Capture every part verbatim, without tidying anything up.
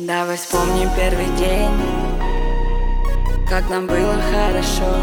Давай вспомним первый день, как нам было хорошо.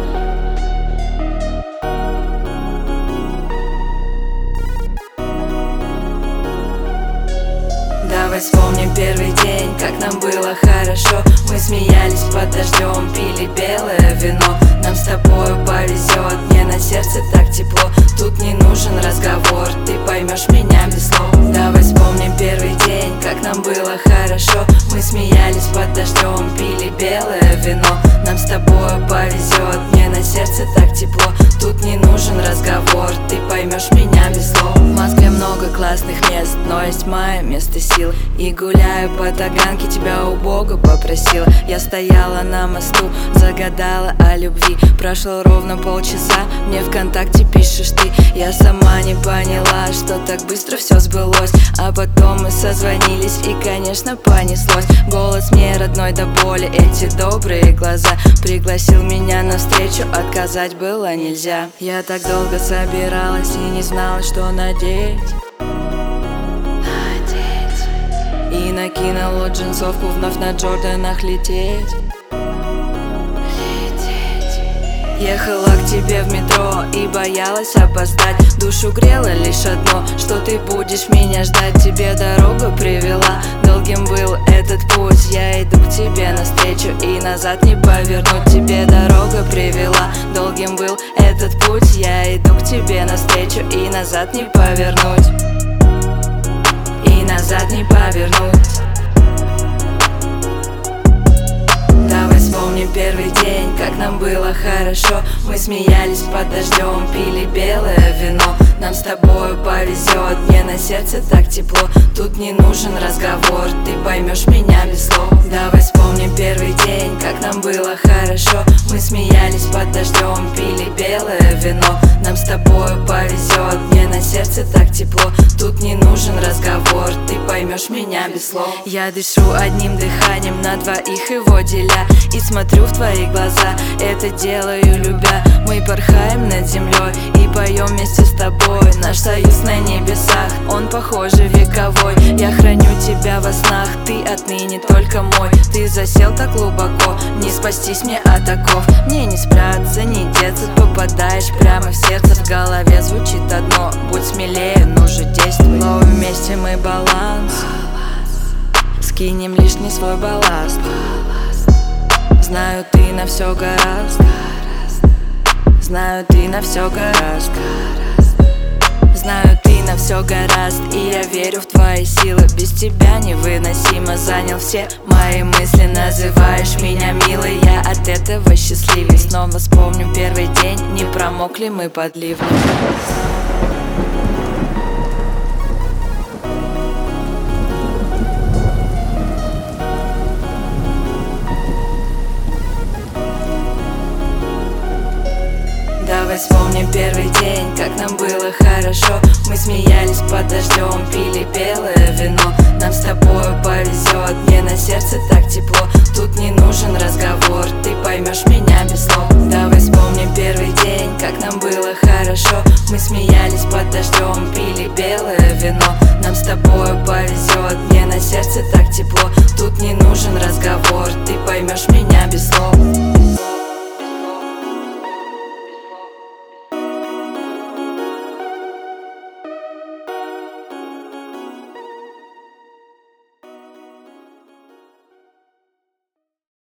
Давай вспомним первый день, как нам было хорошо. Мы смеялись под дождем, пили белое вино. Нам с тобою повезет, мне на сердце так тепло. Тут не нужен разговор, ты поймешь меня без слов. Давай вспомним первый день, как нам было хорошо. Мы смеялись под дождем, пили белое вино. Нам с тобою повезет, мне на сердце так тепло. Тут не нужен разговор, ты поймешь меня без слов. В Москве много классных мест, но есть мое место сил. И гуляю по Таганке, тебя у Бога попросила. Я стояла на мосту, загадала о любви. Прошло ровно полчаса, мне ВКонтакте пишешь ты. Я сама не поняла, что так быстро все сбылось. А потом мы созвонились и, конечно, понеслось. Голос мне родной до боли, эти добрые глаза. Пригласил меня на встречу, отказать было нельзя. Я так долго собиралась и не знала, что надеть. И накинула джинсовку, вновь на Джорданах лететь. Лететь. Ехала к тебе в метро и боялась опоздать. Душу грело лишь одно, что ты будешь меня ждать. Тебе дорога привела, долгим был этот путь. Я иду к тебе навстречу и назад не повернуть. Тебе дорога привела, долгим был этот путь. Я иду к тебе навстречу и назад не повернуть. И назад не повернуть. Давай вспомним первый день, как нам было хорошо. Мы смеялись под дождем, пили белое вино. Нам с тобою повезет, мне на сердце так тепло. Тут не нужен разговор, ты поймешь меня без слов. Давай вспомним первый день, как нам было хорошо. Мы смеялись под дождем, пили белое вино. Нам с тобою повезет, мне на сердце так тепло. Тут не нужен разговор, ты поймешь меня без слов. Я дышу одним дыханием, на двоих его деля. И смотрю в твои глаза, это делаю любя. Мы порхаем над землей и поем вместе с тобой. Наш союз на небесах, он похоже вековой. Я храню тебя во снах, ты отныне только мой. Ты засел так глубоко, не спастись мне от оков. Мне не спрятаться, не деться, попадаешь прямо в сердце. В голове звучит одно, будь смелее, ну же действуй. Ловим вместе мы баланс, скинем лишний свой балласт. Знаю, ты на все гораст, знаю, ты на все гораст. Знаю, ты на все гораст, и я верю в твои силы. Без тебя невыносимо, занял все мои мысли. Называешь меня милой, я от этого счастливей. Снова вспомним первый день, не промокли мы под ливнем. Давай вспомним первый день, как нам было хорошо. Мы смеялись под дождем, пили белое вино. Нам с тобою повезет, мне на сердце так тепло. Тут не нужен разговор, ты поймешь меня без слов. Давай вспомним первый день, как нам было хорошо. Мы смеялись под дождем, пили белое вино. Нам с тобою повезет.